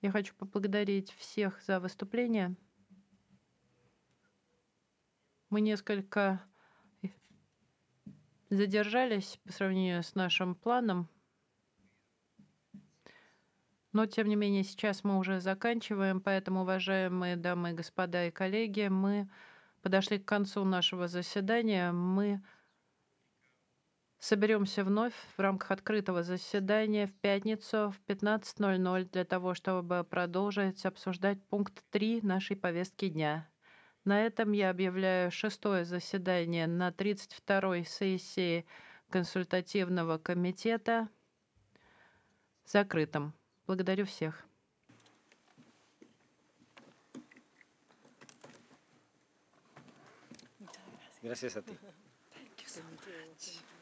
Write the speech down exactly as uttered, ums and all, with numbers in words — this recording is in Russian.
Я хочу поблагодарить всех за выступление. Мы несколько и задержались по сравнению с нашим планом. Но, тем не менее, сейчас мы уже заканчиваем, поэтому, уважаемые дамы и господа и коллеги, мы подошли к концу нашего заседания. Мы соберемся вновь в рамках открытого заседания в пятницу в пятнадцать ноль ноль для того, чтобы продолжить обсуждать пункт три нашей повестки дня. На этом я объявляю шестое заседание на тридцать второй сессии консультативного комитета закрытым. Благодарю всех. Gracias a ti. Thank you so much.